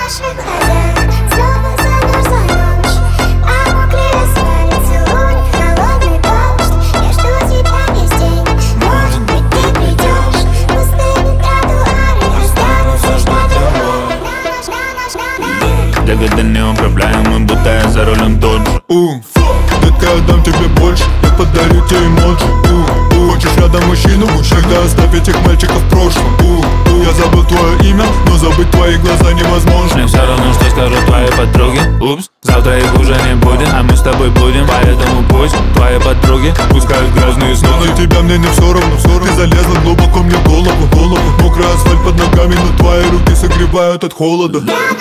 наш выходя, снова замерзла ночь, а мокрые смоли целуют холодный дождь. Я жду тебя весь день, может быть ты придешь. Пустыми тротуары, я останусь ждать любовь. Где неуправляемый, будто я за рулем тот же. Детка, я дам тебе больше, я подарю тебе эмоджи. Хочешь рядом мужчину? Тогда оставь этих мальчиков в прошлом. Я забыл твое имя, но забыть твои глаза невозможно. Мне все равно, что скажут твои подруги. Упс, завтра их уже не будет, а мы с тобой будем. Поэтому пусть твои подруги пускают грязные Но слухи. на тебя мне не все равно. Ты залезла глубоко мне в голову. Мокрый асфальт под ногами, но твои руки согревают от холода.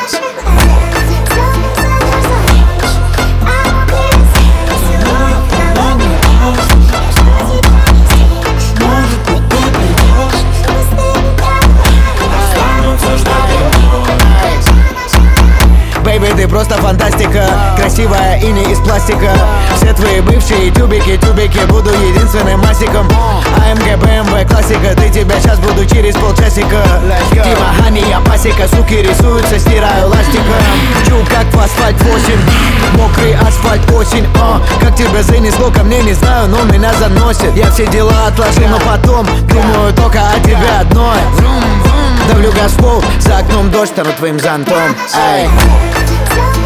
Бэйби, ты просто фантастика, красивая и не из пластика. Все твои бывшие тюбики, буду единственным масиком. АМГ, БМВ, классика, ты тебя сейчас буду через полчасика. Дима, Хани, я пасека, суки рисуются, стираю ластиком. Чу, как в асфальт 8, мокрый асфальт осень. Как тебя занесло ко мне, не знаю, но меня заносит. Я все дела отложил, но потом думаю только о тебе одной. Давлю газ в пол, за окном дождь, стану твоим зонтом. Ай.